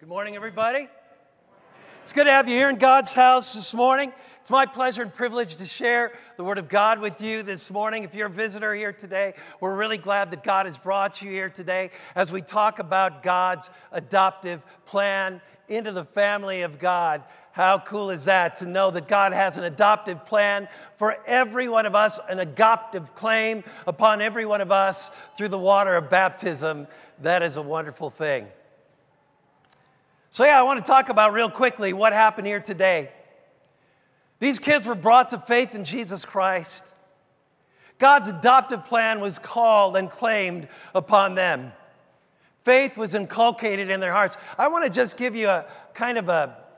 Good morning, everybody. It's good to have you here in God's house this morning. It's my pleasure and privilege to share the Word of God with you this morning. If you're a visitor here today, we're really glad that God has brought you here today as we talk about God's adoptive plan into the family of God. How cool is that to know that God has an adoptive plan for every one of us, an adoptive claim upon every one of us through the water of baptism. That is a wonderful thing. So I want to talk about real quickly what happened here today. These kids were brought to faith in Jesus Christ. God's adoptive plan was called and claimed upon them. Faith was inculcated in their hearts. I want to just give you a kind of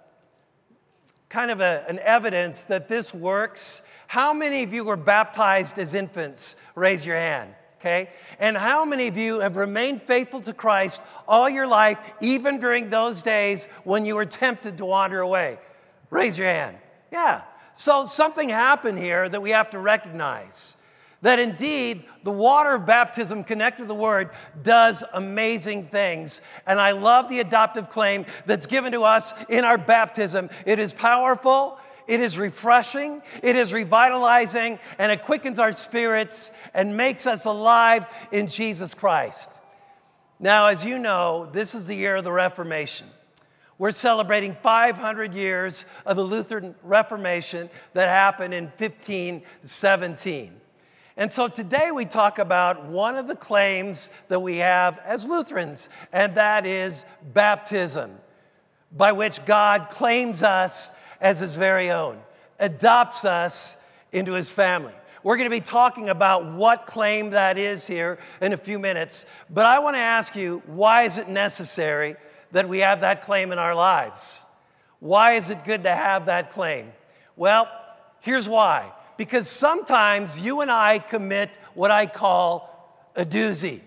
an evidence that this works. How many of you were baptized as infants? Raise your hand. Okay? And how many of you have remained faithful to Christ all your life, even during those days when you were tempted to wander away? Raise your hand. Yeah. So something happened here that we have to recognize. That indeed, the water of baptism connected to the Word does amazing things. And I love the adoptive claim that's given to us in our baptism. It is powerful. It is refreshing, it is revitalizing, and it quickens our spirits and makes us alive in Jesus Christ. Now, as you know, this is the year of the Reformation. We're celebrating 500 years of the Lutheran Reformation that happened in 1517. And so today we talk about one of the claims that we have as Lutherans, and that is baptism, by which God claims us as his very own, adopts us into his family. We're going to be talking about what claim that is here in a few minutes, but I want to ask you, why is it necessary that we have that claim in our lives? Why is it good to have that claim? Well, here's why. Because sometimes you and I commit what I call a doozy.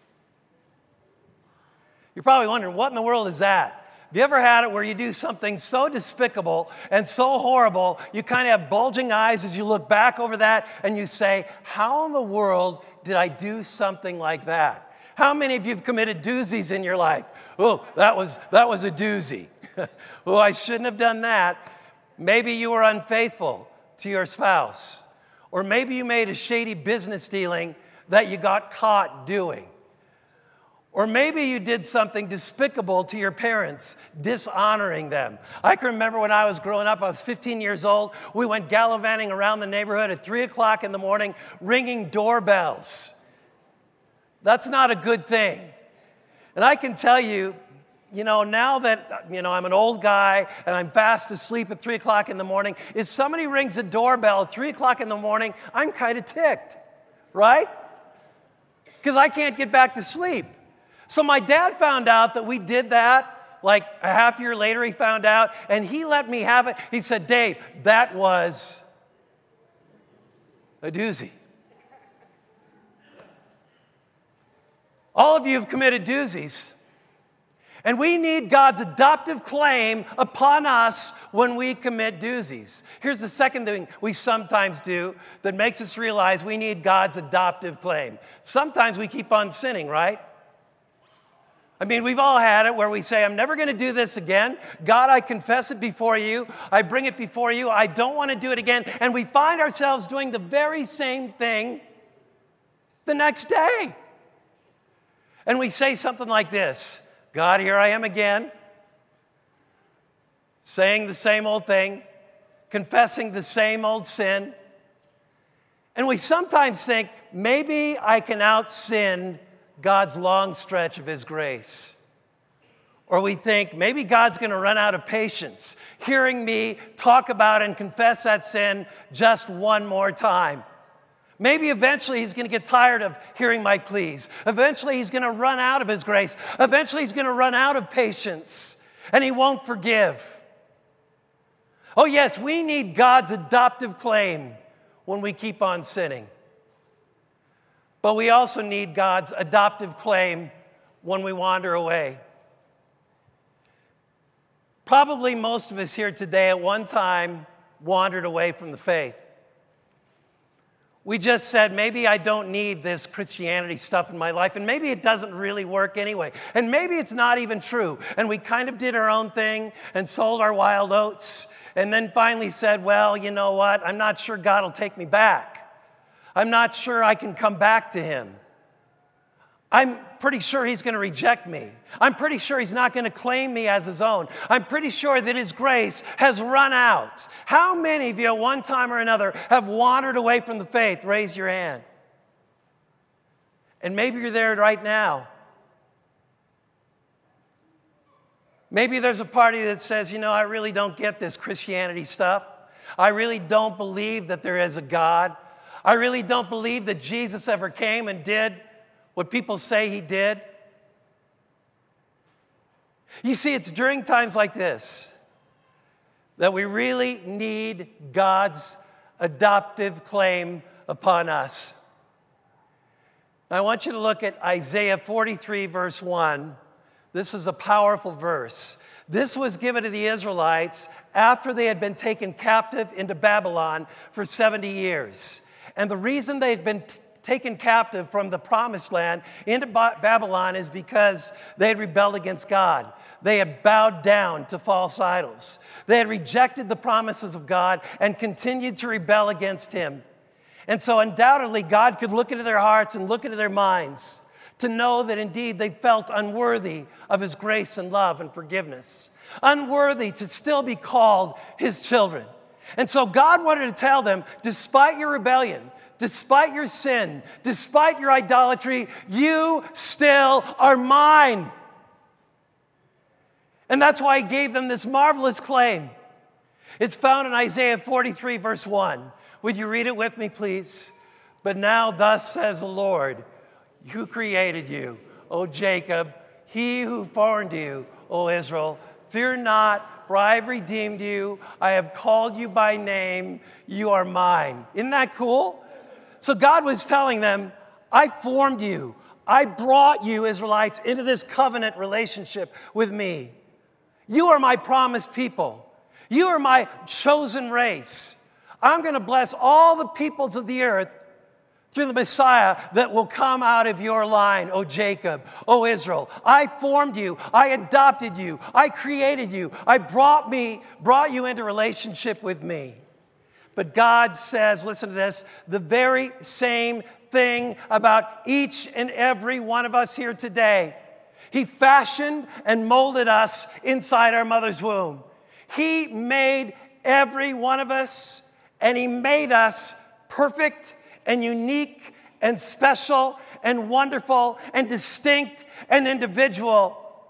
You're probably wondering, what in the world is that? Have you ever had it where you do something so despicable and so horrible, you kind of have bulging eyes as you look back over that and you say, how in the world did I do something like that? How many of you have committed doozies in your life? Oh, that was a doozy. Oh, I shouldn't have done that. Maybe you were unfaithful to your spouse. Or maybe you made a shady business dealing that you got caught doing. Or maybe you did something despicable to your parents, dishonoring them. I can remember when I was growing up, I was 15 years old. We went gallivanting around the neighborhood at 3 o'clock in the morning, ringing doorbells. That's not a good thing. And I can tell you, now that, I'm an old guy and I'm fast asleep at 3 o'clock in the morning, if somebody rings a doorbell at 3 o'clock in the morning, I'm kind of ticked, right? Because I can't get back to sleep. So my dad found out that we did that, like a half year later he found out, and he let me have it. He said, Dave, that was a doozy. All of you have committed doozies. And we need God's adoptive claim upon us when we commit doozies. Here's the second thing we sometimes do that makes us realize we need God's adoptive claim. Sometimes we keep on sinning, right? I mean, we've all had it where we say, I'm never going to do this again. God, I confess it before you. I bring it before you. I don't want to do it again. And we find ourselves doing the very same thing the next day. And we say something like this, God, here I am again, saying the same old thing, confessing the same old sin. And we sometimes think, maybe I can out-sin God's long stretch of his grace. Or we think, maybe God's going to run out of patience, hearing me talk about and confess that sin just one more time. Maybe eventually he's going to get tired of hearing my pleas. Eventually he's going to run out of his grace. Eventually he's going to run out of patience, and he won't forgive. Oh yes, we need God's adoptive claim when we keep on sinning. But we also need God's adoptive claim when we wander away. Probably most of us here today at one time wandered away from the faith. We just said, maybe I don't need this Christianity stuff in my life, and maybe it doesn't really work anyway, and maybe it's not even true. And we kind of did our own thing and sold our wild oats, and then finally said, well, you know what? I'm not sure God will take me back. I'm not sure I can come back to him. I'm pretty sure he's going to reject me. I'm pretty sure he's not going to claim me as his own. I'm pretty sure that his grace has run out. How many of you at one time or another have wandered away from the faith? Raise your hand. And maybe you're there right now. Maybe there's a party that says, I really don't get this Christianity stuff. I really don't believe that there is a God. I really don't believe that Jesus ever came and did what people say he did. You see, it's during times like this that we really need God's adoptive claim upon us. I want you to look at Isaiah 43, verse 1. This is a powerful verse. This was given to the Israelites after they had been taken captive into Babylon for 70 years. And the reason they had been taken captive from the promised land into Babylon is because they had rebelled against God. They had bowed down to false idols. They had rejected the promises of God and continued to rebel against him. And so undoubtedly God could look into their hearts and look into their minds to know that indeed they felt unworthy of his grace and love and forgiveness, unworthy to still be called his children. And so God wanted to tell them, despite your rebellion, despite your sin, despite your idolatry, you still are mine. And that's why he gave them this marvelous claim. It's found in Isaiah 43, verse 1. Would you read it with me, please? But now thus says the Lord, who created you, O Jacob, he who formed you, O Israel, fear not, for I have redeemed you. I have called you by name. You are mine. Isn't that cool? So God was telling them, I formed you. I brought you, Israelites, into this covenant relationship with me. You are my promised people. You are my chosen race. I'm going to bless all the peoples of the earth through the Messiah that will come out of your line, O Jacob, O Israel. I formed you. I adopted you. I created you. I brought you into relationship with me. But God says, listen to this, the very same thing about each and every one of us here today. He fashioned and molded us inside our mother's womb. He made every one of us, and he made us perfect and unique and special and wonderful and distinct and individual.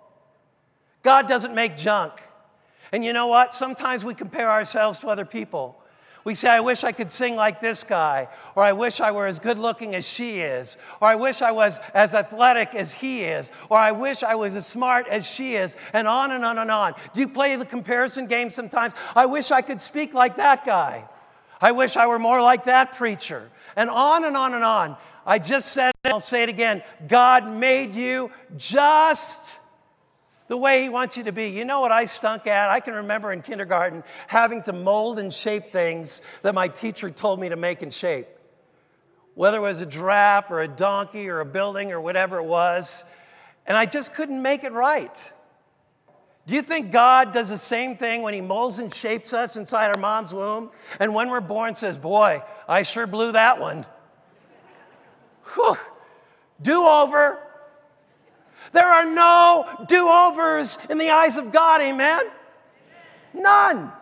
God doesn't make junk. And you know what? Sometimes we compare ourselves to other people. We say, I wish I could sing like this guy, or I wish I were as good looking as she is, or I wish I was as athletic as he is, or I wish I was as smart as she is, and on and on and on. Do you play the comparison game sometimes? I wish I could speak like that guy. I wish I were more like that preacher. And on and on and on. I just said it, I'll say it again. God made you just the way he wants you to be. You know what I stunk at? I can remember in kindergarten having to mold and shape things that my teacher told me to make and shape. Whether it was a giraffe or a donkey or a building or whatever it was. And I just couldn't make it right. Do you think God does the same thing when he molds and shapes us inside our mom's womb? And when we're born says, boy, I sure blew that one. Whew. Do-over. There are no do-overs in the eyes of God, amen? None.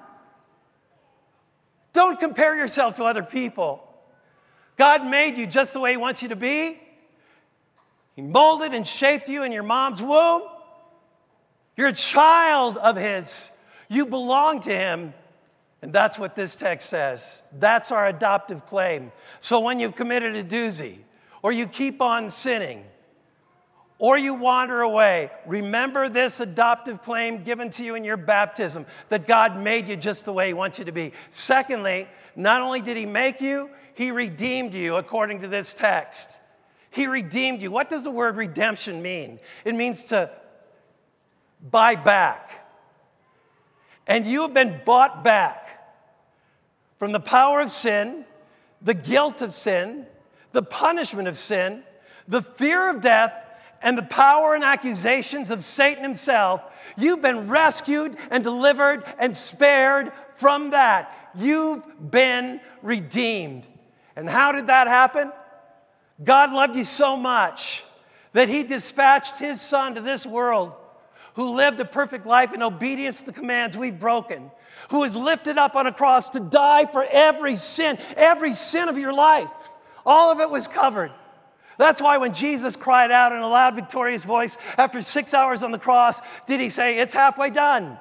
Don't compare yourself to other people. God made you just the way he wants you to be. He molded and shaped you in your mom's womb. You're a child of his. You belong to him. And that's what this text says. That's our adoptive claim. So when you've committed a doozy, or you keep on sinning, or you wander away, remember this adoptive claim given to you in your baptism, that God made you just the way he wants you to be. Secondly, not only did he make you, he redeemed you according to this text. He redeemed you. What does the word redemption mean? It means to buy back. And you have been bought back from the power of sin, the guilt of sin, the punishment of sin, the fear of death, and the power and accusations of Satan himself. You've been rescued and delivered and spared from that. You've been redeemed. And how did that happen? God loved you so much that he dispatched his son to this world, who lived a perfect life in obedience to the commands we've broken, who was lifted up on a cross to die for every sin of your life. All of it was covered. That's why when Jesus cried out in a loud, victorious voice after 6 hours on the cross, did he say, "It's halfway done.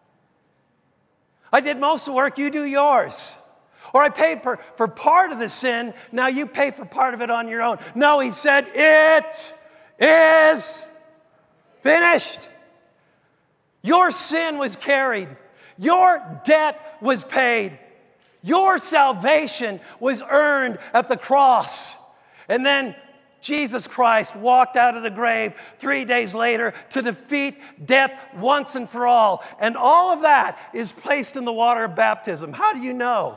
I did most of the work, you do yours." Or I paid for part of the sin, now you pay for part of it on your own. No, he said, "It is finished." Your sin was carried. Your debt was paid. Your salvation was earned at the cross. And then Jesus Christ walked out of the grave 3 days later to defeat death once and for all. And all of that is placed in the water of baptism. How do you know?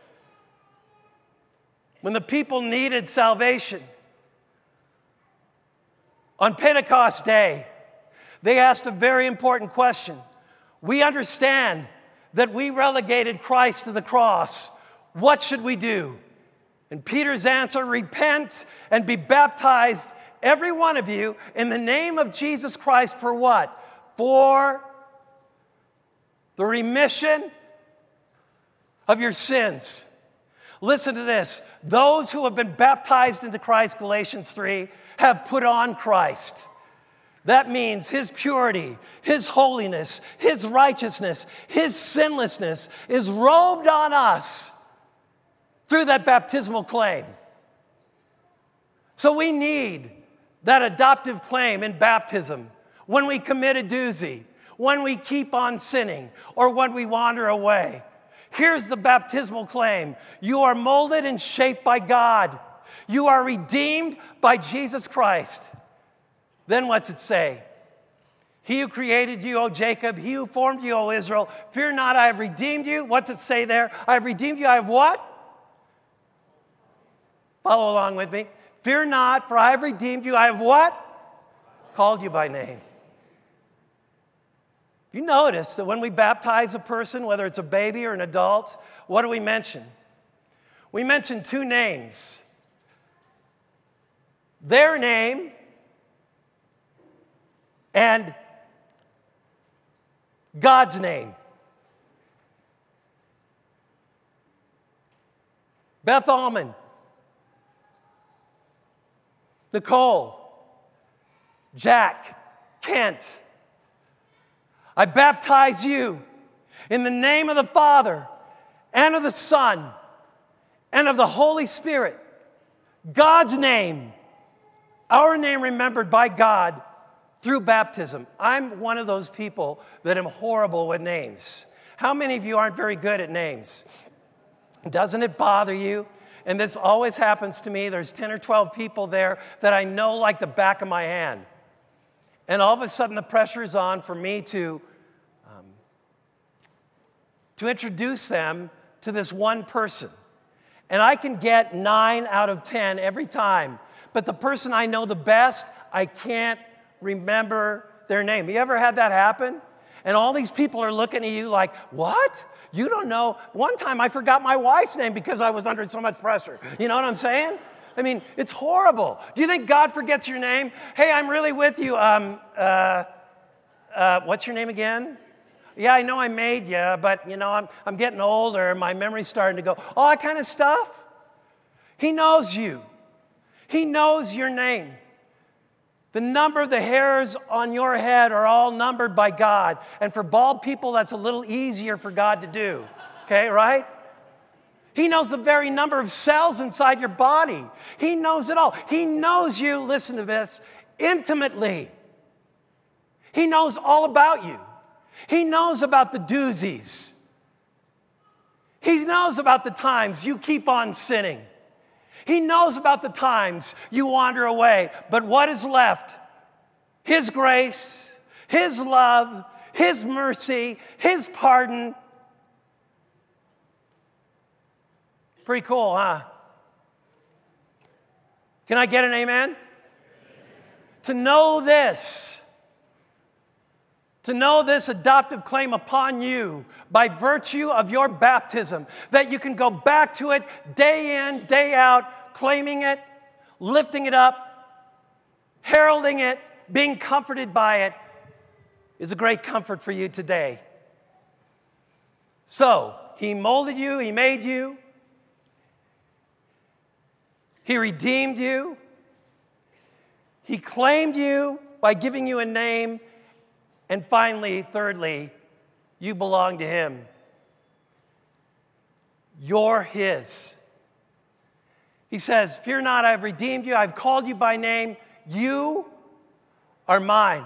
When the people needed salvation on Pentecost Day, they asked a very important question. We understand that we relegated Christ to the cross. What should we do? And Peter's answer, repent and be baptized, every one of you, in the name of Jesus Christ for what? For the remission of your sins. Listen to this. Those who have been baptized into Christ, Galatians 3, have put on Christ. That means his purity, his holiness, his righteousness, his sinlessness is robed on us through that baptismal claim. So we need that adoptive claim in baptism when we commit a doozy, when we keep on sinning, or when we wander away. Here's the baptismal claim. You are molded and shaped by God. You are redeemed by Jesus Christ. Then what's it say? He who created you, O Jacob, he who formed you, O Israel, fear not, I have redeemed you. What's it say there? I have redeemed you, I have what? Follow along with me. Fear not, for I have redeemed you. I have what? Called you by name. You notice that when we baptize a person, whether it's a baby or an adult, what do we mention? We mention two names. Their name and God's name. Beth Almond, Nicole, Jack, Kent, I baptize you in the name of the Father and of the Son and of the Holy Spirit. God's name, our name remembered by God through baptism. I'm one of those people that am horrible with names. How many of you aren't very good at names? Doesn't it bother you? And this always happens to me. There's 10 or 12 people there that I know like the back of my hand. And all of a sudden the pressure is on for me to introduce them to this one person. And I can get 9 out of 10 every time. But the person I know the best, I can't remember their name. You ever had that happen? And all these people are looking at you like, what? You don't know? One time I forgot my wife's name because I was under so much pressure. You know what I'm saying? I mean, it's horrible. Do you think God forgets your name? Hey, I'm really with you. What's your name again? Yeah, I know I made you, but, you know, I'm getting older. My memory's starting to go. All that kind of stuff. He knows you. He knows your name. The number of the hairs on your head are all numbered by God. And for bald people, that's a little easier for God to do. Okay, right? He knows the very number of cells inside your body. He knows it all. He knows you, listen to this, intimately. He knows all about you. He knows about the doozies. He knows about the times you keep on sinning. He knows about the times you wander away. But what is left? His grace, His love, His mercy, His pardon. Pretty cool, huh? Can I get an amen? To know this adoptive claim upon you by virtue of your baptism, that you can go back to it day in, day out, claiming it, lifting it up, heralding it, being comforted by it, is a great comfort for you today. So, He molded you, He made you, He redeemed you, He claimed you by giving you a name, and finally, thirdly, you belong to Him. You're His. He says, fear not, I have redeemed you, I've called you by name, you are mine.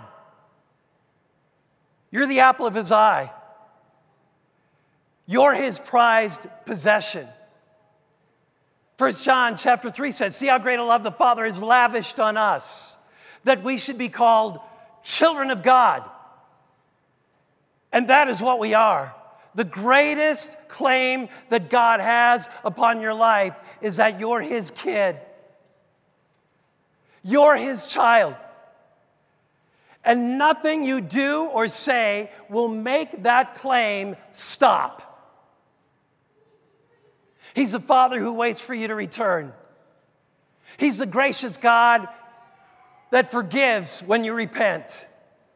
You're the apple of His eye. You're His prized possession. 1 John chapter 3 says, see how great a love the Father has lavished on us, that we should be called children of God. And that is what we are. The greatest claim that God has upon your life is that you're His kid. You're His child. And nothing you do or say will make that claim stop. He's the Father who waits for you to return. He's the gracious God that forgives when you repent.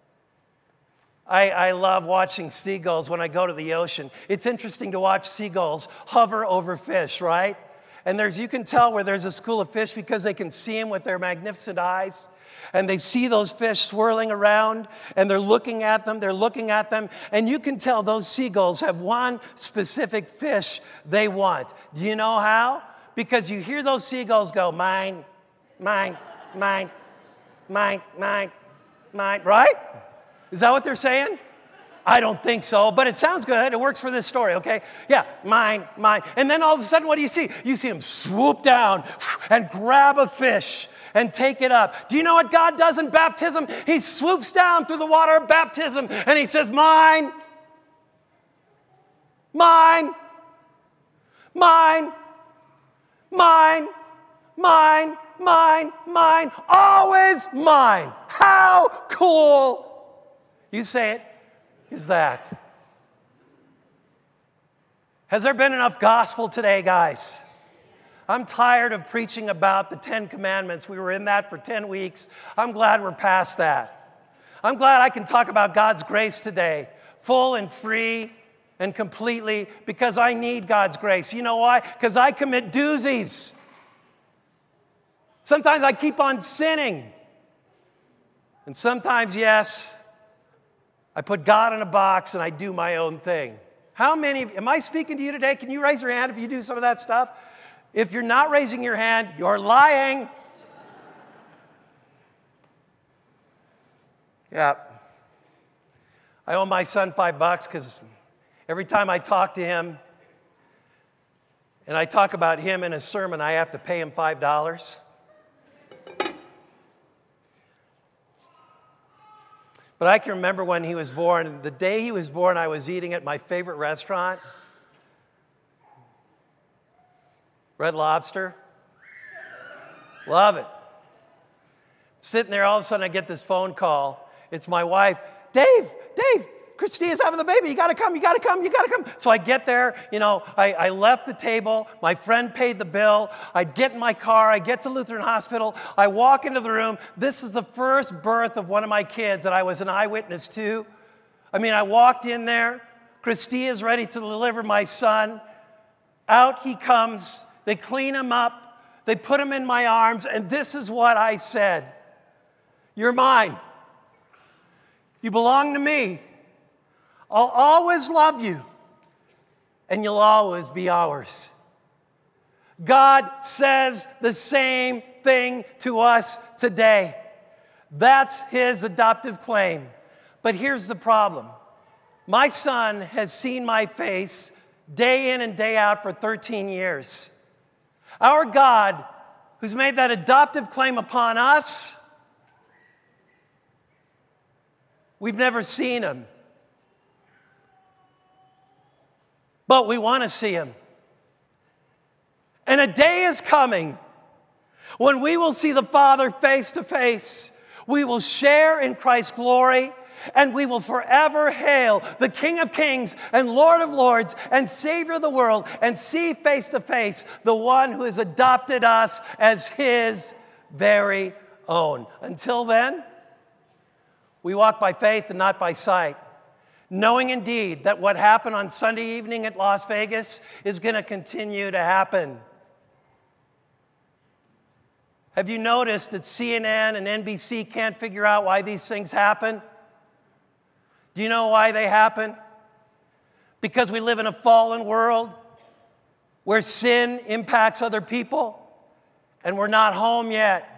I love watching seagulls when I go to the ocean. It's interesting to watch seagulls hover over fish, right? And you can tell where there's a school of fish because they can see them with their magnificent eyes. And they see those fish swirling around, and they're looking at them, and you can tell those seagulls have one specific fish they want. Do you know how? Because you hear those seagulls go, mine, mine, mine, mine, mine, mine, right? Is that what they're saying? I don't think so, but it sounds good. It works for this story, okay? Yeah, mine, mine. And then all of a sudden, what do you see? You see them swoop down and grab a fish and take it up. Do you know what God does in baptism? He swoops down through the water of baptism and He says, mine, mine, mine, mine, mine, mine, mine, always mine. How cool, you say it, is that? Has there been enough gospel today, guys? I'm tired of preaching about the 10 Commandments. We were in that for 10 weeks. I'm glad we're past that. I'm glad I can talk about God's grace today, full and free and completely, because I need God's grace. You know why? Because I commit doozies. Sometimes I keep on sinning. And sometimes, yes, I put God in a box and I do my own thing. How many, am I speaking to you today? Can you raise your hand if you do some of that stuff? If you're not raising your hand, you're lying. Yeah. I owe my son $5 because every time I talk to him and I talk about him in a sermon, I have to pay him $5. But I can remember when he was born. The day he was born, I was eating at my favorite restaurant, Red Lobster. Love it. Sitting there, all of a sudden I get this phone call. It's my wife. Dave, Christina's having the baby. You got to come. So I get there. I left the table. My friend paid the bill. I get in my car. I get to Lutheran Hospital. I walk into the room. This is the first birth of one of my kids that I was an eyewitness to. I walked in there. Christina's ready to deliver my son. Out he comes. They clean him up. They put him in my arms. And this is what I said. You're mine. You belong to me. I'll always love you, and you'll always be ours. God says the same thing to us today. That's His adoptive claim. But here's the problem. My son has seen my face day in and day out for 13 years. Our God, who's made that adoptive claim upon us, we've never seen Him. But we want to see Him. And a day is coming When we will see the Father face to face, we will share in Christ's glory, and we will forever hail the King of Kings and Lord of Lords and Savior of the world, and see face to face the one who has adopted us as his very own. Until then, we walk by faith and not by sight, knowing indeed that what happened on Sunday evening at Las Vegas is going to continue to happen. Have you noticed that CNN and NBC can't figure out why these things happen? Do you know why they happen? Because we live in a fallen world where sin impacts other people, and we're not home yet.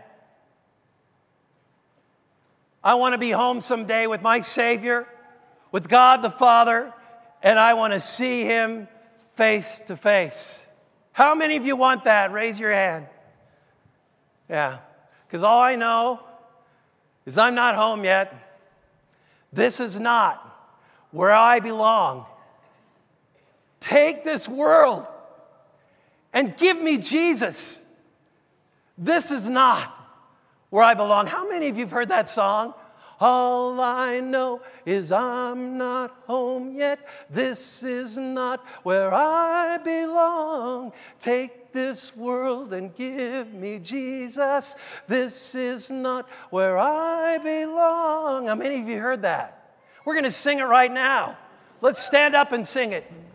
I want to be home someday with my Savior, with God the Father, and I want to see him face to face. How many of you want that? Raise your hand. Yeah, because all I know is I'm not home yet. This is not where I belong. Take this world and give me Jesus. This is not where I belong. How many of you have heard that song? All I know is I'm not home yet. This is not where I belong. Take this world and give me Jesus. This is not where I belong. How many of you heard that? We're going to sing it right now. Let's stand up and sing it.